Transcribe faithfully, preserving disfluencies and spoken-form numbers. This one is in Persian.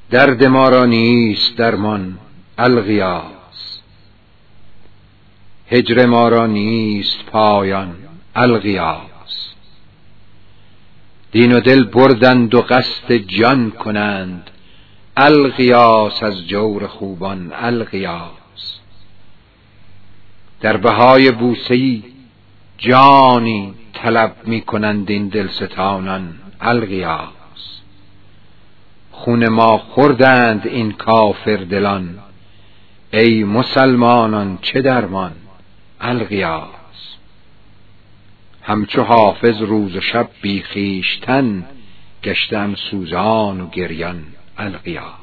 درد ما را نیست درمان الغیاث، هجر ما را نیست پایان الغیاث. دین و دل بردند و قصد جان کنند الغیاث از جور خوبان الغیاث. در بهای بوسه‌ای جانی طلب می کنند این دلستانان الغیاث. خون ما خوردند این کافر دلان ای مسلمانان چه درمان الغیاث. همچو حافظ روز و شب بی خویشتن گشتم سوزان و گریان الغیاث.